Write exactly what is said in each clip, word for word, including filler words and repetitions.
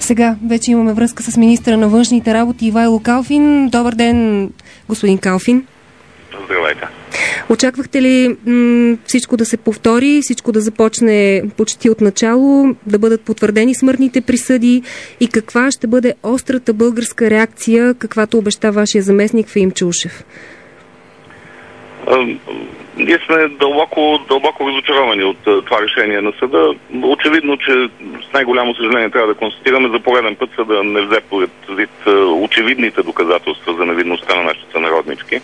Сега вече имаме връзка с министъра на външните работи Ивайло Калфин. Добър ден, господин Калфин. Здравейте. Очаквахте ли м- всичко да се повтори, всичко да започне почти от начало, да бъдат потвърдени смъртните присъди и каква ще бъде острата българска реакция, каквато обеща вашия заместник Фаим Чаушев? Ние сме дълбоко, дълбоко разочаровани от това решение на съда. Очевидно, че с най-голямо съжаление трябва да констатираме, за пореден път съда не взе предвид очевидните доказателства за невинността на нашите сънароднички.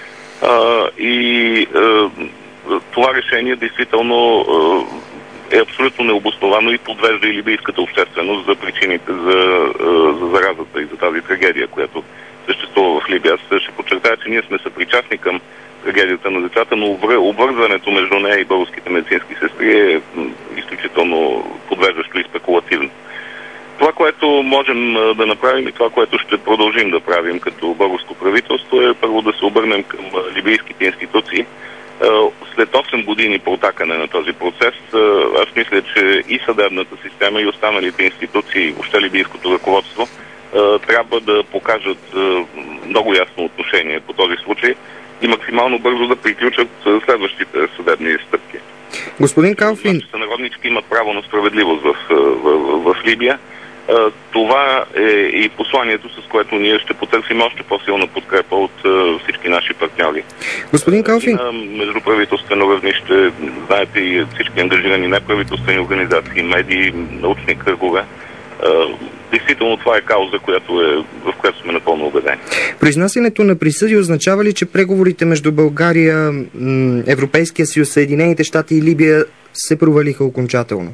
И това решение действително е абсолютно необосновано и подвежда и либийската общественост за причините за, за заразата и за тази трагедия, която съществува в Либия. Аз ще подчертая, че ние сме съпричастни към трагедията на децата, но обвързването между нея и българските медицински сестри е изключително подвеждащо и спекулативно. Това, което можем да направим и това, което ще продължим да правим като българско правителство, е първо да се обърнем към либийските институции. След осем години протакане на този процес, аз мисля, че и съдебната система, и останалите институции, въобще либийското ръководство, трябва да покажат много ясно отношение по този случай и максимално бързо да приключат следващите съдебни стъпки. Господин Калфин, нашите сънароднички имат право на справедливост в, в, в, в Либия. Това е и посланието, с което ние ще потърсим още по-силна подкрепа от всички наши партньори. Господин Калфин, на междуправителствено равнище, знаете, и всички ангажирани неправителствени организации, медии, научни кръгове. Действително това е кауза, която е, в която сме напълно убедени. Произнасянето на присъди означава ли, че преговорите между България, Европейския съюз, Съединените щати и Либия се провалиха окончателно?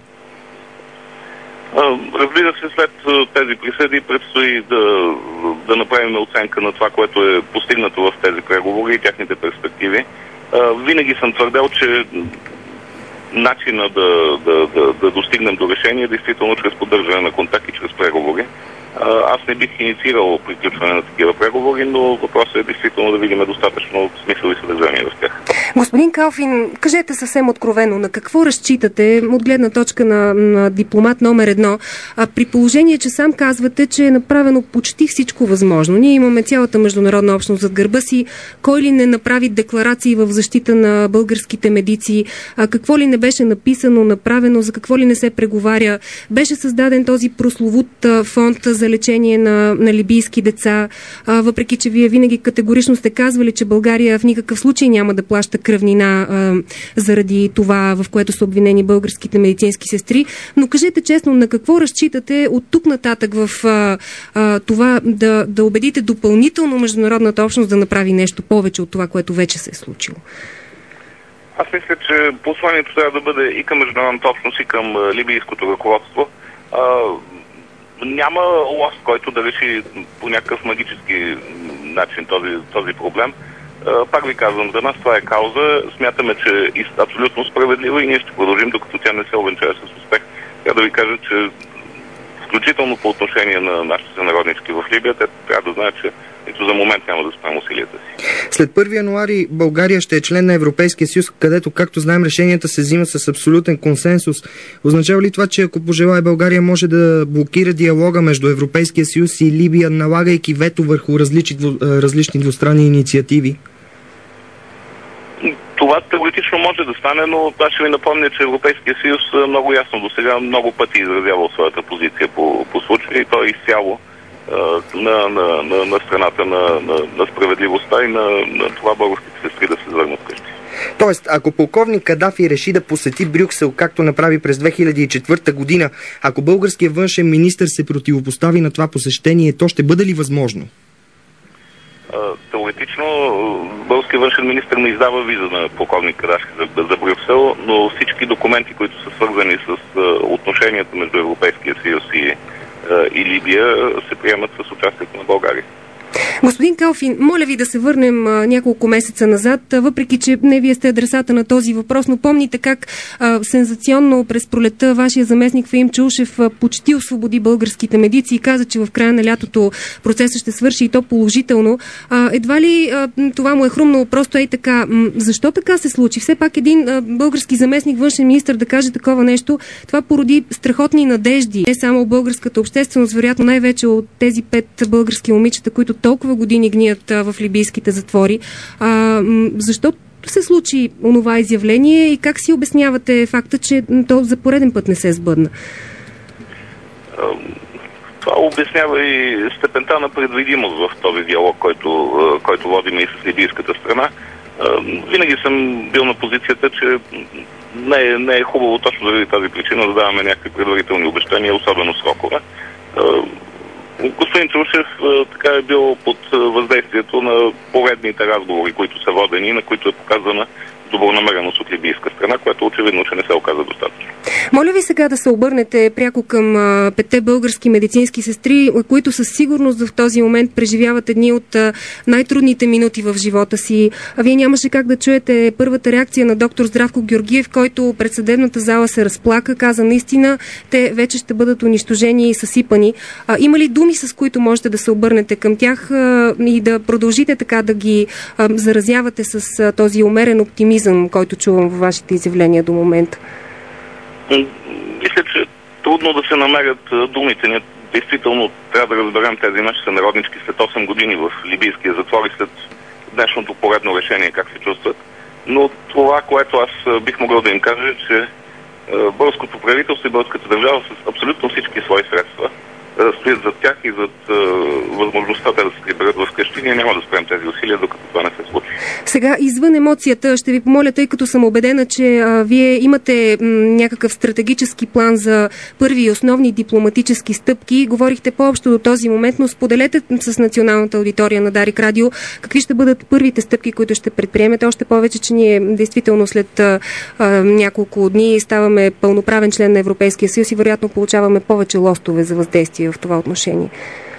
Разбира се, след тези присъди предстои да, да направим оценка на това, което е постигнато в тези преговори и тяхните перспективи. Винаги съм твърдел, че начина да, да, да, да достигнем до решение е действително чрез поддържане на контакт и чрез преговори. Аз не бих инициирал приключване на такива преговори, но въпросът е действително да видим достатъчно смисъл и съдържание в тях. Господин Калфин, кажете съвсем откровено, на какво разчитате от гледна точка на, на дипломат номер едно, а при положение, че сам казвате, че е направено почти всичко възможно. Ние имаме цялата международна общност зад гърба си, кой ли не направи декларации в защита на българските медици, а какво ли не беше написано, направено, за какво ли не се преговаря. Беше създаден този прословут фонд за лечение на, на либийски деца, а, въпреки че вие винаги категорично сте казвали, че България в никакъв случай няма да плаща кръвнина а, заради това, в което са обвинени българските медицински сестри. Но кажете честно, на какво разчитате от тук нататък в а, а, това да, да убедите допълнително международната общност да направи нещо повече от това, което вече се е случило? Аз мисля, че посланието трябва да бъде и към международната общност, и към либийското ръководство. А, Няма лост, който да реши по някакъв магически начин този, този проблем. Пак ви казвам, за нас това е кауза. Смятаме, че е абсолютно справедлива и ние ще продължим, докато тя не се увенчае с успех. Трябва да ви кажа, че включително по отношение на нашите сънароднички в Либия, те трябва да знаят, че нито за момент няма да спрем усилията си. След първи януари България ще е член на Европейския съюз, където, както знаем, решенията се взимат с абсолютен консенсус. Означава ли това, че ако пожелае, България може да блокира диалога между Европейския съюз и Либия, налагайки вето върху различни, различни двустранни инициативи? Това теоретично може да стане, но аз ще ви напомня, че Европейския съюз много ясно до сега много пъти изразявал своята позиция по, по случая и то е изцяло На, на, на, на страната на, на, на справедливостта и на, на това българските сестри да се върнат къщи. Тоест, ако полковник Кадафи реши да посети Брюксел, както направи през две хиляди и четвърта година, ако българският външен министър се противопостави на това посещение, то ще бъде ли възможно? Теоретично, българският външен министър не издава виза на полковник Кадафи за, за Брюксел, но всички документи, които са свързани с отношенията между Европейския съюз и и Либия, се приемат с участието на България. Господин Калфин, моля ви да се върнем а, няколко месеца назад, а, въпреки че не вие сте адресата на този въпрос, но помните как а, сензационно през пролетта вашия заместник Фаим Чаушев а, почти освободи българските медици и каза, че в края на лятото процесът ще свърши и то положително. А, едва ли а, това му е хрумнало просто ей така? М- защо така се случи? Все пак един а, български заместник външен министър да каже такова нещо, това породи страхотни надежди. Не само българската общественост, вероятно най-вече от тези пет български момичета, които толкова години гният а, в либийските затвори. А, м- защо се случи онова изявление и как си обяснявате факта, че то за пореден път не се сбъдна? Това обяснява и степента на предвидимост в този диалог, който, който водим и с либийската страна. Винаги съм бил на позицията, че не е, не е хубаво точно заради тази причина да даваме някакви предварителни обещания, особено срокове. Господин Чаушев така е бил под въздействието на поредните разговори, които са водени, на които е показана добронамереност от либийска страна, което очевидно, че не се оказа достатъчно. Моля ви сега да се обърнете пряко към а, петте български медицински сестри, които със сигурност в този момент преживяват едни от а, най-трудните минути в живота си. А вие нямаше как да чуете първата реакция на доктор Здравко Георгиев, който пред съдебната зала се разплака, каза наистина, те вече ще бъдат унищожени и съсипани. А, има ли думи, с които можете да се обърнете към тях а, и да продължите така да ги а, заразявате с а, този умерен оптимизъм, който чувам във вашите изявления до момента? Мисля, че трудно да се намерят думите. Ние действително трябва да разберем тези наши сънароднички след осем години в либийския затвор и след днешното поредно решение как се чувстват. Но това, което аз бих могъл да им кажа, е, че българското правителство и българската държава с абсолютно всички свои средства стоят зад тях и зад е, възможността да се приберат в къщи. Ние няма да спрем тези усилия, докато това не се случи. Сега, извън емоцията, ще ви помоля, тъй като съм убедена, че а, вие имате м, някакъв стратегически план за първи и основни дипломатически стъпки. Говорихте по-общо до този момент, но споделете с националната аудитория на Дарик Радио какви ще бъдат първите стъпки, които ще предприемете. Още повече, че ние действително след а, а, няколко дни ставаме пълноправен член на Европейския съюз и вероятно получаваме повече лостове за въздействие в това отношение.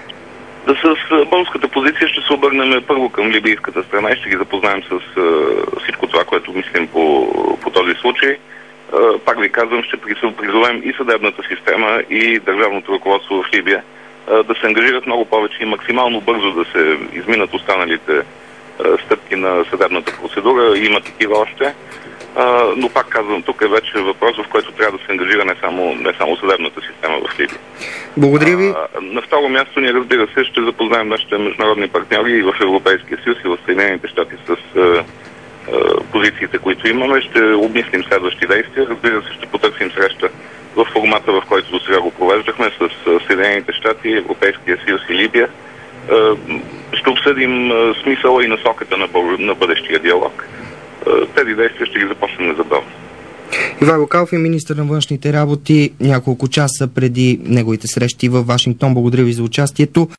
С българската позиция ще се обърнем първо към либийската страна и ще ги запознаем с uh, всичко това, което мислим по, по този случай. Uh, пак ви казвам, ще призовем и съдебната система, и държавното ръководство в Либия uh, да се ангажират много повече и максимално бързо да се изминат останалите uh, стъпки на съдебната процедура. Има такива още. Uh, но пак казвам, тук е вече въпрос, в който трябва да се ангажира не само, не само съдебната система в Либия. Благодаря ви. Uh, на второ място ние, разбира се, ще запознаем нашите международни партньори и в Европейския съюз, и в Съединените щати с uh, uh, позициите, които имаме. Ще обмислим следващи действия. Разбира се, ще потърсим среща в формата, в който до сега го провеждахме с uh, Съединените щати, Европейския съюз и Либия. Uh, ще обсъдим uh, смисъла и насоката на, бъ... на бъдещия диалог. Тези действия ще ги започнем незабавно. Ивайло Калфин, министър на външните работи, няколко часа преди неговите срещи в Вашингтон. Благодаря ви за участието.